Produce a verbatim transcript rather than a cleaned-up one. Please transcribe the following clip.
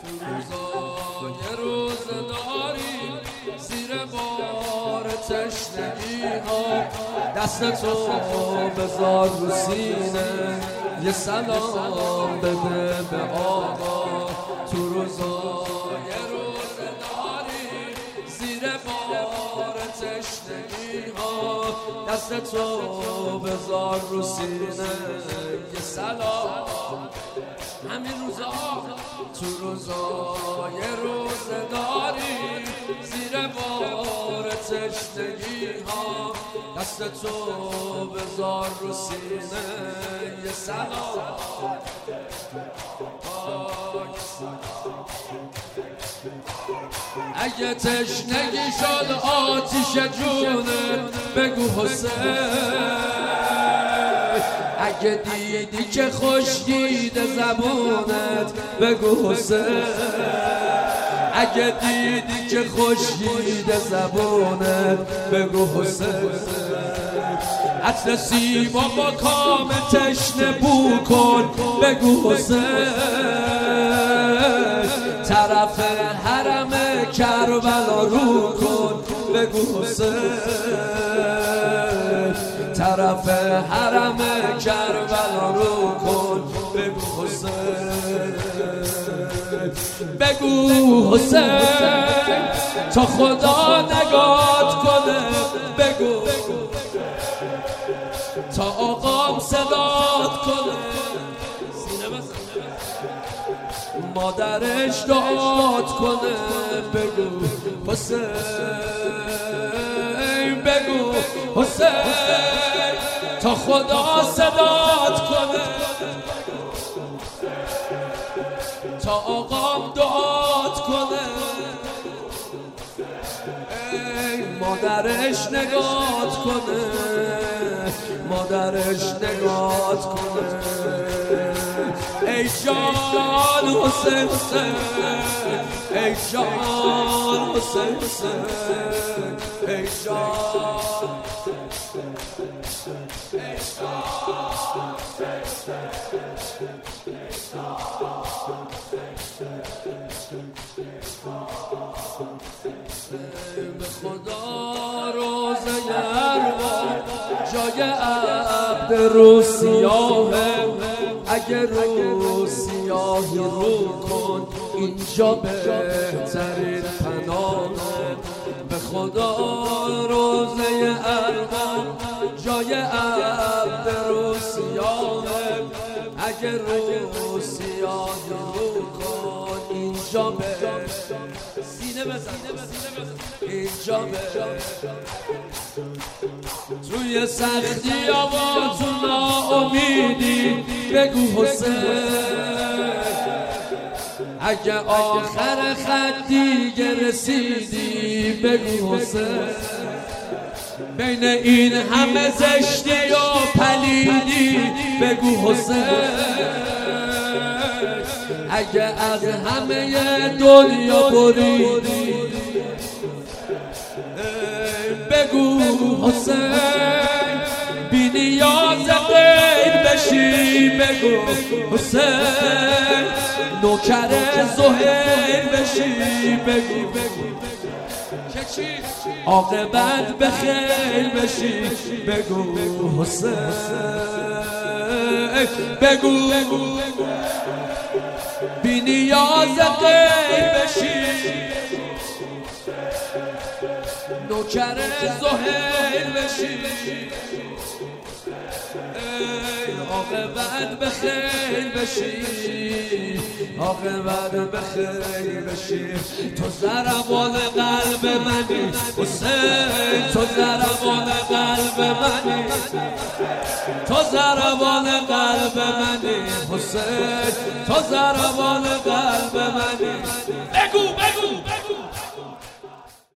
روزای روزداری زیر بار تشنگی ها دست تو بذار رو سینه یه سلام بده به آقا تو روزای روزداری زیر بار تشنگی ها دست تو بذار رو سینه یه سلام همین روزا تو روزای روزداری زیر بار تشنگی ها دست تو بذار رو سینه یه سلام اگه تشنگی شد آتیش جونه بگو حسین اگه دیدی که خشکیده زبونت بگو حسین اگه دیدی که خشکیده زبونت بگو حسین عطر سیما با کام تشنه بو کن بگو حسین طرف حرم کربلا رو کن بگو حسین طرف حرم کربلا رو کن بگو حسین بگو حسین تا خدا نگات کنه بگو تا آقام صدات کنه مادرش دعات کنه بگو حسین بگو حسین تا خدا صدات کنه تا آقام دعات کنه ای مادرش نگات کنه مادرش نگات کنه ای جان حسین حسین ای جان حسین حسین ای جان به خدا روزه ارواح جای عبد رو سیاهه اگر رو سیاهی رو کن اینجا بهترین پناهه به خدا روزه ارواح جای عبد رو سیاهه اگر رو سیاهی رو کن اینجا بهترین سینه بزن اینجا توی سختی آوا تو ناامیدی بگو حسین اگه آخر خط دیگه رسیدی بگو حسین بین این همه زشتی و پلیدی بگو حسین اگه از همه دنیا بریدی بگو حسین بی نیاز غیر بشی بگو حسین نوکر زهیر بشی بگو عاقبت بخیر بشی بگو حسین بگو بی نیاز غیر بشی نوکر زهیر بشی عاقبت بخیر بشی عاقبت بخیر بشی تو ضربان قلب منی حسین تو ضربان قلب منی تو ضربان قلب منی حسین تو ضربان قلب منی بگو بگو بگو